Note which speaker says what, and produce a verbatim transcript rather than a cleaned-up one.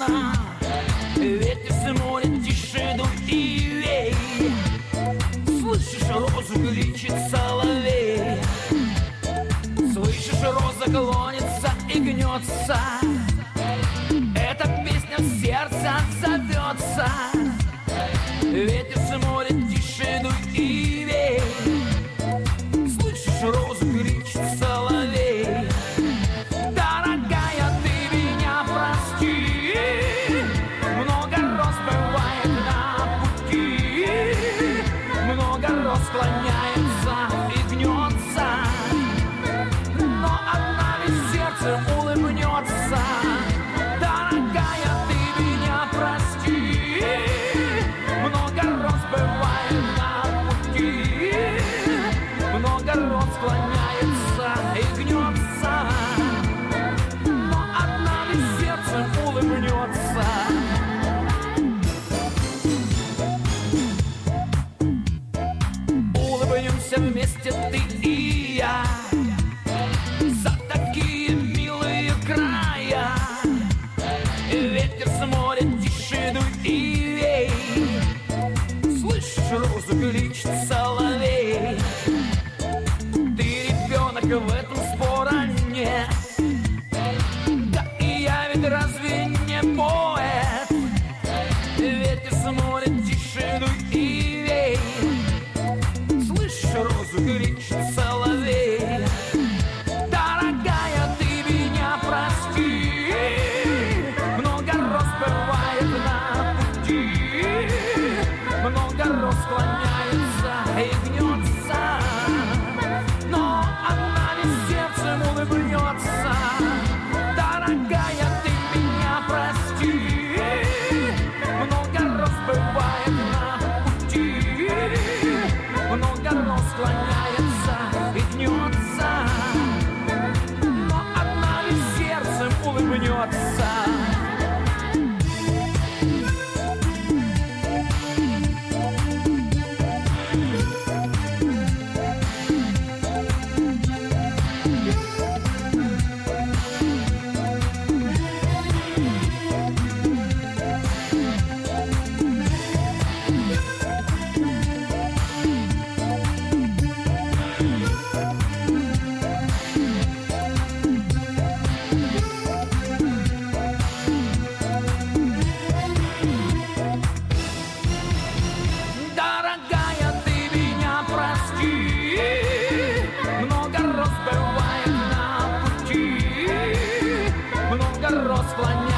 Speaker 1: Ветер с моря тише дуй и вей. Слышишь, розу кричит соловей. Слышишь, роза клонится и гнется. Эта песня в сердце отзовется. Ветер с моря тише дуй и вей. Слышишь, розу кричит соловей. Дорогая, ты меня прости. Много роз бывает на пути. Много роз склоняется и гнется. Но одна ведь сердцем улыбнется. Дорогая, ты меня прости. Много роз бывает на пути. Много роз склоняется и гнется. Но одна ведь сердцем улыбнется. Улыбнемся вместе ты и я за такие милые края. Ветер с моря тише дуй и вей. Слышишь, розу кричит соловей. Ты ребенок, в этом спора нет. Да и я ведь разве не поэт? Ветер с моря тише дуй и вей. Слышишь, розу кричит соловей. Дорогая, ты меня прости. Много роз бывает на пути. Много роз склоняется и гнется. Но одна ведь сердцем улыбнется. Дорогая, ты меня прости. Много роз бывает на пути. Много роз склоняется и гнется. Но одна ведь сердцем улыбнется. Дорогая, ты меня прости. Много роз бывает на пути. Много роз склоняется